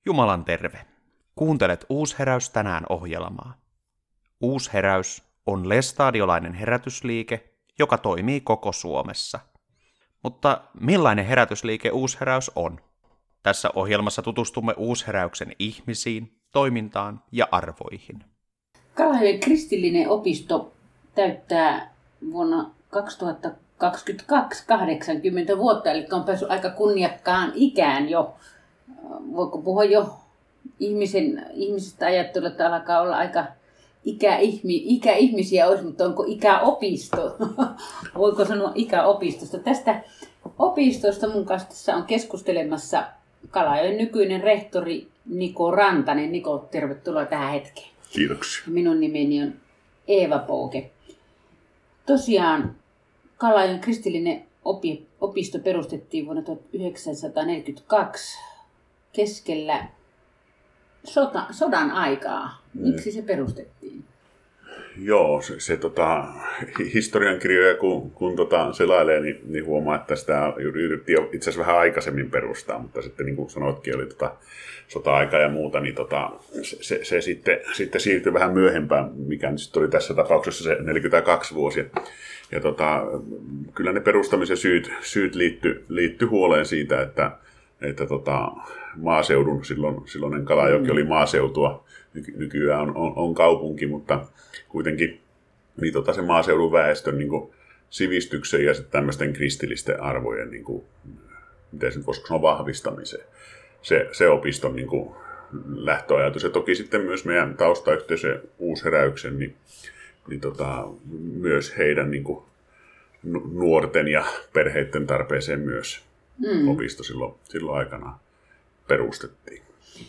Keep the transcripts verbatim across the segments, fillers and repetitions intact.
Jumalan terve. Kuuntelet Uusheräys tänään -ohjelmaa. Uusheräys on lestadiolainen herätysliike, joka toimii koko Suomessa. Mutta millainen herätysliike Uusheräys on? Tässä ohjelmassa tutustumme Uusheräyksen ihmisiin, toimintaan ja arvoihin. Kalajoen kristillinen opisto täyttää vuonna kaksituhattakaksikymmentäkaksi kahdeksankymmentä vuotta, eli on päässyt aika kunniakkaan ikään jo. Voiko puhua jo ihmisen, ihmisestä ajattelua, että alkaa olla aika ikäihmi, ikäihmisiä olisi, mutta onko ikäopisto? Voiko sanoa ikäopistosta? Tästä opistosta mun kanssa tässä on keskustelemassa Kalajoen nykyinen rehtori Niko Rantanen. Niko, tervetuloa tähän hetkeen. Kiitoksia. Minun nimeni on Eeva Pouke. Tosiaan Kalajoen kristillinen opi, opisto perustettiin vuonna tuhatyhdeksänsataaneljäkymmentäkaksi keskellä sota, sodan aikaa. Miksi se perustettiin? Joo, se, se tota, historiankirjoja kun, kun tota, selailee, niin, niin huomaa, että sitä yritettiin itse asiassa vähän aikaisemmin perustaa, mutta sitten niin kuin sanoitkin, oli tota, sota-aika ja muuta, niin tota, se, se, se sitten, sitten siirtyi vähän myöhempään, mikä nyt oli tässä tapauksessa se neljäkymmentäkaksi vuosi. Ja tota, kyllä ne perustamisen syyt, syyt liitty, liitty huoleen siitä, että, että tota, maaseudun, silloin, silloinen Kalajoki mm. oli maaseutua, Nyky- nykyään on, on, on kaupunki, mutta kuitenkin niin tota, se maaseudun väestön niin kuin sivistyksen ja sitten tämmöisten kristillisten arvojen, niin kuin, miten se nyt voisiko sanoa, vahvistamiseen. Se, se opiston niin kuin lähtöajatus. Ja toki sitten myös meidän taustayhteisö Uusheräyksen, niin, niin tota, myös heidän niin kuin nuorten ja perheiden tarpeeseen myös mm. opisto silloin, silloin aikana perustettiin.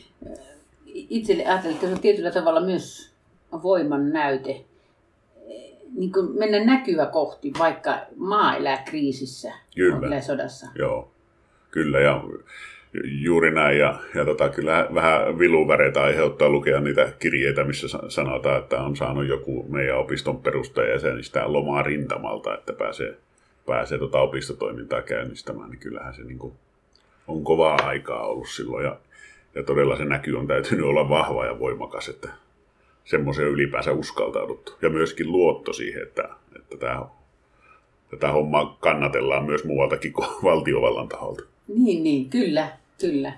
Itselle ajattelin, että se on tietyllä tavalla myös voiman näyte. Niin kuin mennä näkyvä kohti, vaikka maa elää kriisissä, kyllä. elää sodassa. Joo, kyllä. Ja juuri näin. Ja, ja tota, kyllä vähän viluväreitä aiheuttaa lukea niitä kirjeitä, missä sanotaan, että on saanut joku meidän opiston perustajajäsenistä lomaa rintamalta, että pääsee, pääsee tota opistotoimintaa käynnistämään. Niin kyllähän se niin kuin on kovaa aikaa ollut silloin. Ja Ja todella se näky on täytynyt olla vahva ja voimakas, että semmoisen ylipäänsä uskaltauduttu. Ja myöskin luotto siihen, että, että tämä, tätä hommaa kannatellaan myös muualtakin kuin valtiovallan taholta. Niin, niin, kyllä, kyllä.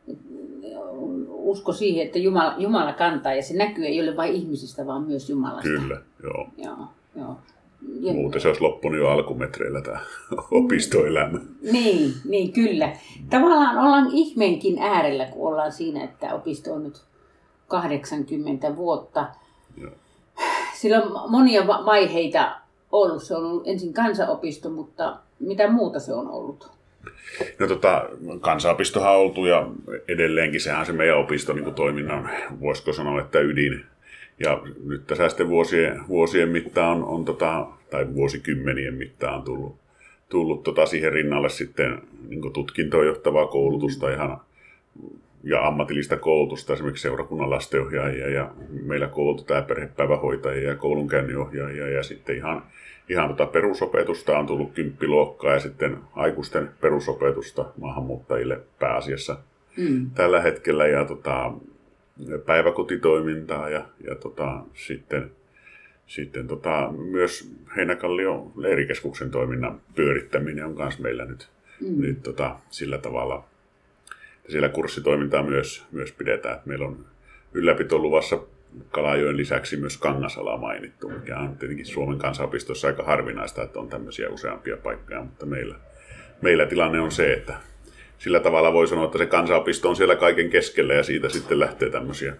Usko siihen, että Jumala, Jumala kantaa ja se näkyy ei ole vain ihmisistä, vaan myös Jumalasta. Kyllä, joo. joo, joo. Muuten se olisi loppunut jo alkumetreillä tämä opistoelämä. Niin, niin, kyllä. Tavallaan ollaan ihmeenkin äärellä, kun ollaan siinä, että opisto on nyt kahdeksankymmentä vuotta. Joo. Sillä on monia vaiheita ollut. Se on ollut ensin kansanopisto, mutta mitä muuta se on ollut? No tota, kansanopistohan on oltu ja edelleenkin sehän se meidän opisto niin kuin toiminnan, voisiko sanoa, että ydin. Ja nyt tässä sitten vuosien, vuosien mittaan on, on tota, tai vuosikymmenien mittaan on tullut, tullut tota siihen rinnalle sitten niin tutkintoon johtavaa koulutusta ihan, ja ammatillista koulutusta, esimerkiksi seurakunnan lastenohjaajia ja meillä koulutetaan perhepäivähoitajia ja koulunkäynninohjaajia ja sitten ihan, ihan tota perusopetusta on tullut kymppiluokkaa ja sitten aikuisten perusopetusta maahanmuuttajille pääasiassa mm. tällä hetkellä ja tota, päiväkotitoimintaa ja, ja tota, sitten, sitten tota, myös Heinäkallion leirikeskuksen toiminnan pyörittäminen on myös meillä nyt, mm. nyt tota, sillä tavalla. Ja siellä kurssitoimintaa myös, myös pidetään. Että meillä on ylläpitoluvassa Kalajoen lisäksi myös Kangasala mainittu, mikä on tietenkin Suomen kansanopistossa aika harvinaista, että on tämmöisiä useampia paikkoja, mutta meillä, meillä tilanne on se, että sillä tavalla voi sanoa, että se kansanopisto on siellä kaiken keskellä ja siitä sitten lähtee tämmöisiä,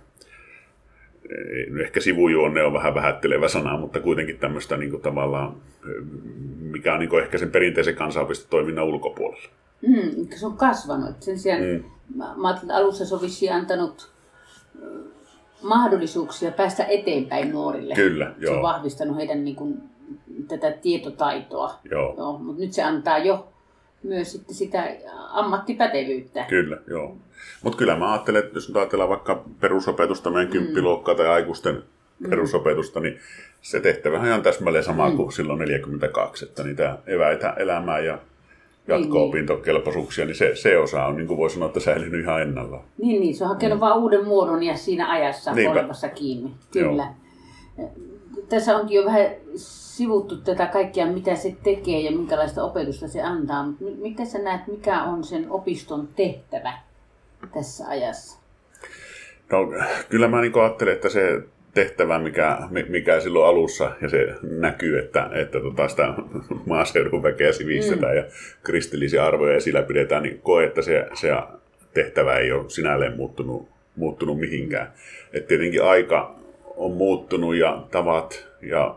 ehkä sivujuonne on vähän vähättelevä sana, mutta kuitenkin tämmöistä niin kuin tavallaan, mikä on niin kuin ehkä sen perinteisen kansanopistotoiminnan ulkopuolella. Mm, se on kasvanut. Sen sijaan mm. mä, mä alussa se olisi antanut mahdollisuuksia päästä eteenpäin nuorille. Kyllä, joo. Se on vahvistanut heidän niin kuin, tätä tietotaitoa. Joo. Joo, mutta nyt se antaa jo myös sitten sitä ammattipätevyyttä. Kyllä, joo. Mutta kyllä mä ajattelen, että jos nyt ajatellaan vaikka perusopetusta, meidän kymppiluokkaa tai aikuisten mm. perusopetusta, niin se tehtävähän on täsmälleen sama mm. kuin silloin neljäkymmentäkaksi, että niitä eväitä elämään ja jatko-opintokelpoisuuksia, niin se, se osa on, niin kuin voi sanoa, että säilynyt ihan ennallaan. Niin, niin, se on hakenut mm. vaan uuden muodon ja siinä ajassa Niinpä. Olemassa kiinni. Kyllä. Joo. Tässä onkin jo vähän sivuttu tätä kaikkea, mitä se tekee ja minkälaista opetusta se antaa. Mutta mitä sä näet, mikä on sen opiston tehtävä tässä ajassa? No, kyllä mä niin ajattelen, että se tehtävä, mikä, mikä silloin alussa, ja se näkyy, että, että tota sitä maaseudun väkeä sivistetään mm. ja kristillisiä arvoja ja sillä pidetään, niin koe, että se, se tehtävä ei ole sinälleen muuttunut, muuttunut mihinkään. Et tietenkin aika on muuttunut ja tavat ja,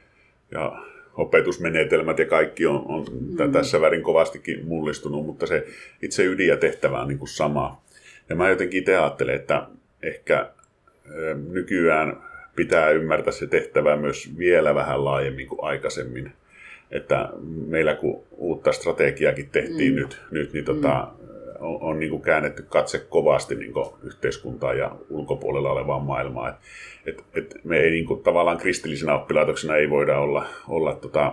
ja opetusmenetelmät ja kaikki on, on mm. tässä värin kovastikin mullistunut, mutta se itse ydin ja tehtävä on niin kuin sama. Ja mä jotenkin itse ajattelen, että ehkä nykyään pitää ymmärtää se tehtävä myös vielä vähän laajemmin kuin aikaisemmin. Että meillä kun uutta strategiaakin tehtiin mm. nyt, nyt niin tota, mm. on, on niin kuin käännetty katse kovasti niin kuin yhteiskuntaan ja ulkopuolella olevaan maailmaan. Et, et, et me ei niin kuin, tavallaan kristillisenä oppilaitoksena ei voida olla, olla tota,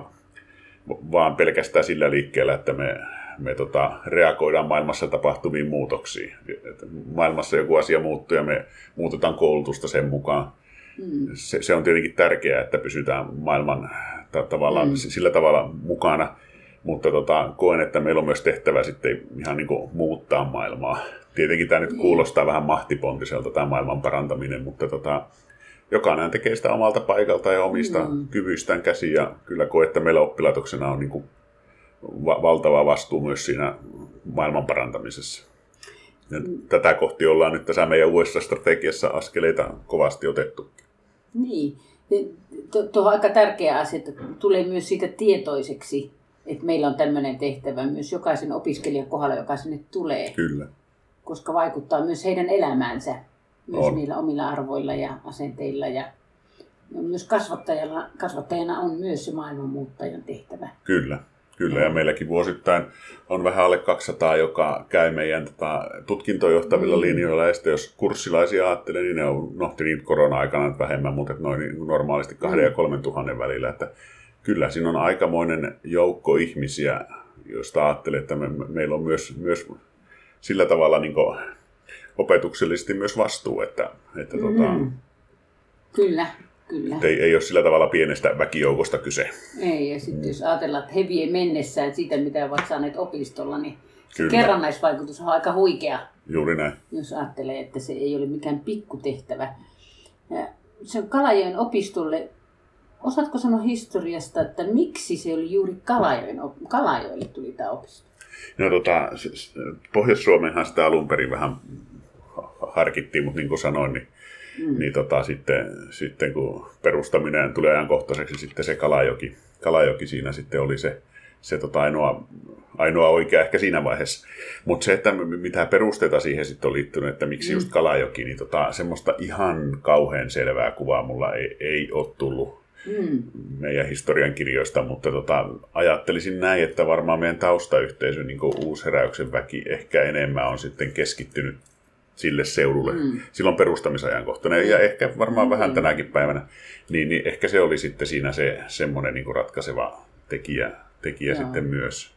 vaan pelkästään sillä liikkeellä, että me me tota, reagoidaan maailmassa tapahtuviin muutoksiin. Et maailmassa joku asia muuttuu ja me muutetaan koulutusta sen mukaan. Mm. Se, se on tietenkin tärkeää, että pysytään maailman ta- tavallaan mm. sillä tavalla mukana, mutta tota, koen, että meillä on myös tehtävä sitten ihan niin kuin muuttaa maailmaa. Tietenkin tämä nyt mm. kuulostaa vähän mahtipontiselta tämä maailman parantaminen, mutta tota, jokainen tekee sitä omalta paikalta ja omista mm. kyvyistään käsin ja kyllä koen, että meillä oppilaitoksena on niin kuin valtava vastuu myös siinä maailman parantamisessa. Ja tätä kohti ollaan nyt tässä meidän uudessa strategiassa askeleita kovasti otettu. Niin. Tuo on aika tärkeä asia, että tulee myös siitä tietoiseksi, että meillä on tämmöinen tehtävä myös jokaisen opiskelijan kohdalla, joka sinne tulee. Kyllä. Koska vaikuttaa myös heidän elämäänsä, myös on. Niillä omilla arvoilla ja asenteilla. Ja myös kasvattajana, kasvattajana on myös se maailmanmuuttajan tehtävä. Kyllä. Kyllä, ja meilläkin vuosittain on vähän alle kaksisataa, joka käy meidän tota, tutkintoon johtavilla mm. linjoilla. Ja sitten jos kurssilaisia ajattelee, niin ne on no, niin korona-aikana nyt vähemmän, mutta noin niin normaalisti kahden mm. ja kolmen tuhannen välillä. Että kyllä, siinä on aikamoinen joukko ihmisiä, joista ajattelee, että me, meillä on myös, myös sillä tavalla niin kuin opetuksellisesti myös vastuu. Että, että, mm. tota, kyllä. Kyllä. Ei, ei ole sillä tavalla pienestä väkijoukosta kyse. Ei, ja sitten mm. jos ajatellaan, että he vie mennessään siitä, mitä ovat saaneet opistolla, niin se kerrannaisvaikutus on aika huikea. Juuri näin. Jos ajattelee, että se ei ole mikään pikkutehtävä. Ja se on Kalajoen opistolle. Osaatko sanoa historiasta, että miksi se oli juuri Kalajoen, Kalajoelle tuli tämä opisto? No tota, Pohjois-Suomeenhan sitä alun perin vähän harkittiin, mutta niin kuin sanoin, niin Mm. Niin tota, sitten, sitten kun perustaminen tuli ajankohtaiseksi, sitten se Kalajoki, Kalajoki siinä sitten oli se, se tota ainoa, ainoa oikea ehkä siinä vaiheessa. Mutta se, että mitä perusteita siihen sitten on liittynyt, että miksi mm. just Kalajoki, niin tota, semmoista ihan kauhean selvää kuvaa mulla ei, ei ole tullut mm. meidän historiankirjoista, mutta tota, ajattelisin näin, että varmaan meidän taustayhteisö, niin kuin uusheräyksen väki, ehkä enemmän on sitten keskittynyt sille seudulle, mm. silloin perustamisajankohtainen ja ehkä varmaan mm. vähän tänäkin päivänä, niin, niin ehkä se oli sitten siinä se semmoinen niin kuin ratkaiseva tekijä, tekijä sitten myös.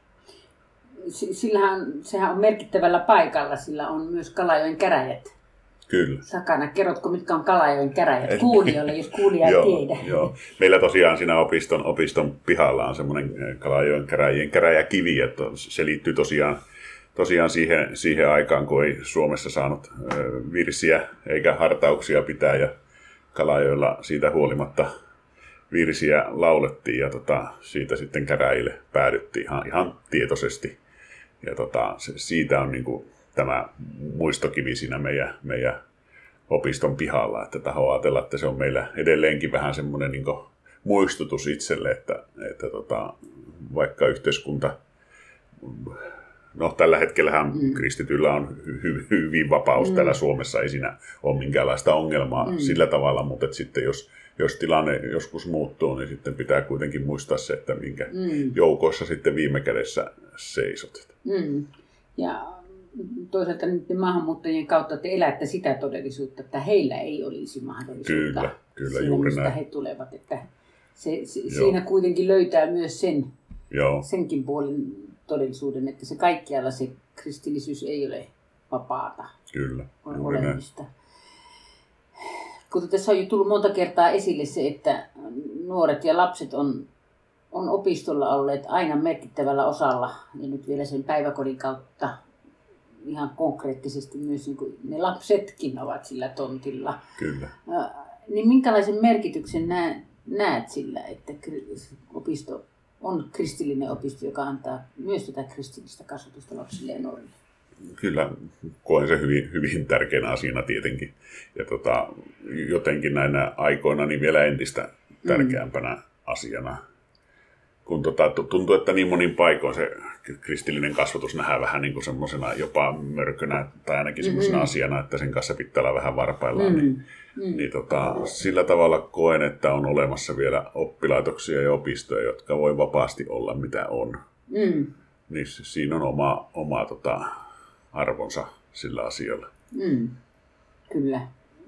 Sillähän, sehän on merkittävällä paikalla, sillä on myös Kalajoen käräjät. Kyllä. Sakana, kerrotko mitkä on Kalajoen käräjät kuulijoille, jos kuulija ei tiedä? Joo. Meillä tosiaan siinä opiston, opiston pihalla on semmoinen Kalajoen käräjien käräjäkivi, että se liittyy tosiaan Tosiaan siihen, siihen aikaan, kun ei Suomessa saanut ö, virsiä eikä hartauksia pitää ja Kalajoella siitä huolimatta virsiä laulettiin ja tota, siitä sitten käräjille päädyttiin ihan, ihan tietoisesti. Ja tota, se, siitä on niin kuin tämä muistokivi siinä meidän, meidän opiston pihalla, että taho ajatella, että se on meillä edelleenkin vähän semmoinen niin kuin muistutus itselle, että, että tota, vaikka yhteiskunta... No tällä hetkellähän mm. kristityillä on hy- hyvin vapaus mm. täällä Suomessa, ei siinä ole minkäänlaista ongelmaa mm. sillä tavalla, mutta sitten jos, jos tilanne joskus muuttuu, niin sitten pitää kuitenkin muistaa se, että minkä mm. joukoissa sitten viime kädessä seisot. Mm. Ja toisaalta niiden maahanmuuttajien kautta te elätte sitä todellisuutta, että heillä ei olisi mahdollisuutta kyllä, kyllä, siinä, juuri mistä näin. he tulevat. Että se, se, siinä kuitenkin löytää myös sen, Joo. senkin puolen todellisuuden, että se kaikkialla se kristillisyys ei ole vapaata. Kyllä. On olemista. Kuten tässä on jo tullut monta kertaa esille se, että nuoret ja lapset on, on opistolla olleet aina merkittävällä osalla, ja nyt vielä sen päiväkodin kautta ihan konkreettisesti myös niin kuin ne lapsetkin ovat sillä tontilla. Kyllä. Niin minkälaisen merkityksen näet, näet sillä, että opisto on kristillinen opisto, joka antaa myös tätä kristillistä kasvatusta lapsille ja nuorille? Kyllä koen se hyvin, hyvin tärkeänä asiana tietenkin. Ja tota, jotenkin näinä aikoina niin vielä entistä tärkeämpänä mm. asiana. Kun tota, tuntuu, että niin monin paikoin se kristillinen kasvatus nähdään vähän niin kuin semmoisena jopa mörkönä tai ainakin semmoisena mm-hmm. asiana, että sen kanssa pitää olla vähän varpaillaan. Mm-hmm. Niin, mm-hmm. niin tota, sillä tavalla koen, että on olemassa vielä oppilaitoksia ja opistoja, jotka voi vapaasti olla mitä on. Mm. Niin siinä on oma, oma tota, arvonsa sillä asialla. Mm. Kyllä.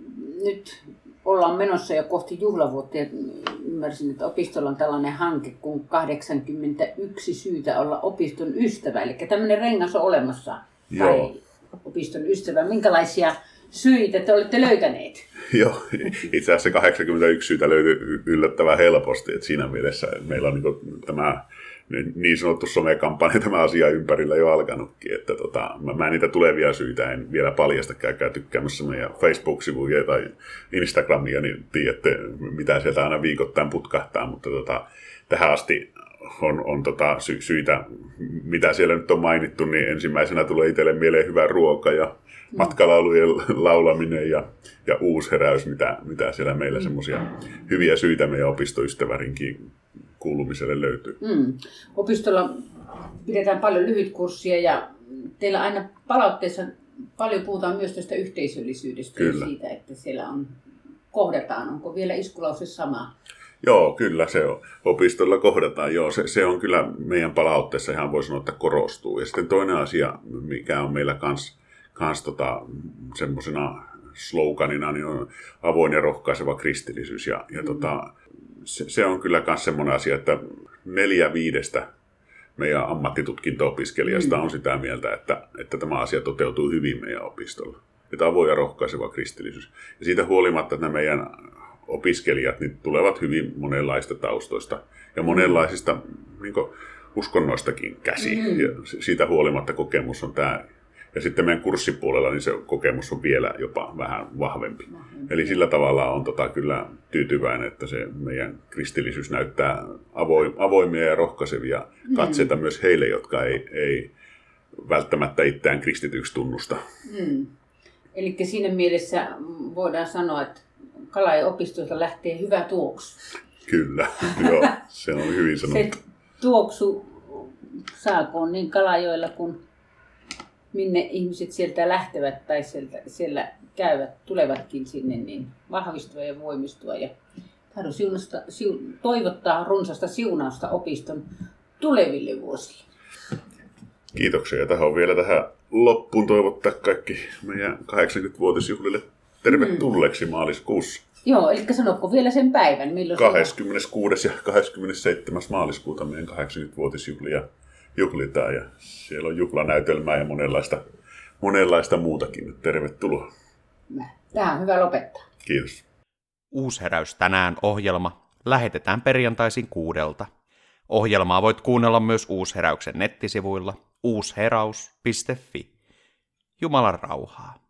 Nyt ollaan menossa jo kohti juhlavuotta ja ymmärsin, että opistolla on tällainen hanke kuin kahdeksankymmentäyksi syytä olla opiston ystävä. Eli tämmöinen rengas on olemassa. Joo. Tai opiston ystävä. Minkälaisia syitä te olette löytäneet? Joo, itse asiassa kahdeksankymmentäyksi syytä löytyy yllättävän helposti. Että siinä mielessä meillä on niin tämä niin sanottu somekampanja tämä asia ympärillä jo alkanutkin. Että tota, mä, mä niitä tulevia syitä en vielä paljasta, käykää tykkäämässä meidän Facebook-sivuja tai Instagramia, niin tiedätte, mitä sieltä aina viikoittain putkahtaa. Mutta tota, tähän asti on, on tota sy- syitä, mitä siellä nyt on mainittu, niin ensimmäisenä tulee itselle mieleen hyvä ruoka ja matkalaulujen laulaminen ja, ja uusi heräys, mitä, mitä siellä meillä semmoisia hyviä syitä meidän opistoystävärinkin kuulumiselle löytyy. Mm. Opistolla pidetään paljon lyhytkurssia ja teillä aina palautteessa paljon puhutaan myös tästä yhteisöllisyydestä. Kyllä. Ja siitä, että siellä on, kohdataan. Onko vielä iskulause sama? Joo, kyllä se on. Opistolla kohdataan, joo. Se, se on kyllä meidän palautteessa ihan voi sanoa, että korostuu. Ja sitten toinen asia, mikä on meillä kans, kans tota, semmoisena sloganina, niin on avoin ja rohkaiseva kristillisyys. Ja, ja mm. tota, se, se on kyllä myös semmoinen asia, että neljä viidestä meidän ammattitutkinto-opiskelijasta mm. on sitä mieltä, että, että tämä asia toteutuu hyvin meidän opistolla. Että avoin ja rohkaiseva kristillisyys. Ja siitä huolimatta, että nämä meidän opiskelijat niin tulevat hyvin monenlaista taustoista ja monenlaisista niin kuin, uskonnoistakin käsi. Mm. Ja siitä huolimatta kokemus on tämä. Ja sitten meidän kurssipuolella niin se kokemus on vielä jopa vähän vahvempi. Mm. Eli sillä tavalla on tota, kyllä tyytyväinen, että se meidän kristillisyys näyttää avoimia ja rohkaisevia katseita mm. myös heille, jotka ei, ei välttämättä itseään kristityksi tunnusta. Mm. Eli siinä mielessä voidaan sanoa, että Kalajoen opistolta lähtee hyvä tuoksu. Kyllä, joo, se on hyvin sanottu. Se tuoksu saakoon niin Kalajoella kuin minne ihmiset sieltä lähtevät tai sieltä, siellä käyvät, tulevatkin sinne, niin vahvistua ja voimistua. Ja tahdon siunasta, siun, toivottaa runsasta siunausta opiston tuleville vuosille. Kiitoksia. Ja tähän on vielä tähän loppuun toivottaa kaikki meidän kahdeksankymmenvuotisjuhlille tervetulleeksi mm. maaliskuussa. Joo, eli sanotko vielä sen päivän? Milloin kahdeskymmeneskuudes ja kahdeskymmenesseitsemäs maaliskuuta meidän kahdeksankymmenvuotisjuhlia juhlitaan. Ja siellä on juhlanäytelmää ja monenlaista, monenlaista muutakin. Tervetuloa. Tähän on hyvä lopettaa. Kiitos. Uusheräys tänään -ohjelma lähetetään perjantaisin kuudelta. Ohjelmaa voit kuunnella myös Uusheräyksen nettisivuilla uusheraus piste fi. Jumalan rauhaa.